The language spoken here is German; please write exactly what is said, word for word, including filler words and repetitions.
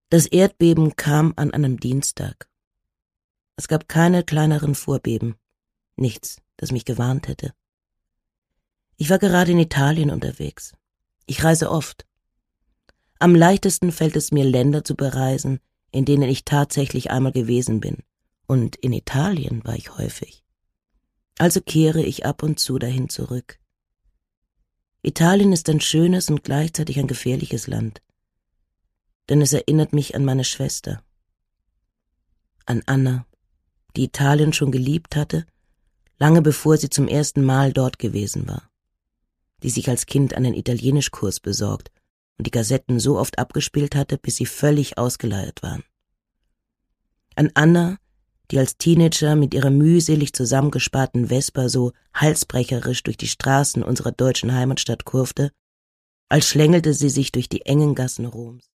Das Erdbeben kam an einem Dienstag. Es gab keine kleineren Vorbeben, nichts, das mich gewarnt hätte. Ich war gerade in Italien unterwegs. Ich reise oft. Am leichtesten fällt es mir, Länder zu bereisen, in denen ich tatsächlich einmal gewesen bin. Und in Italien war ich häufig. Also kehre ich ab und zu dahin zurück. Italien ist ein schönes und gleichzeitig ein gefährliches Land. Denn es erinnert mich an meine Schwester. An Anna, die Italien schon geliebt hatte, lange bevor sie zum ersten Mal dort gewesen war. Die sich als Kind einen Italienischkurs besorgt und die Kassetten so oft abgespielt hatte, bis sie völlig ausgeleiert waren. An Anna, die als Teenager mit ihrer mühselig zusammengesparten Vespa so halsbrecherisch durch die Straßen unserer deutschen Heimatstadt kurfte, als schlängelte sie sich durch die engen Gassen Roms.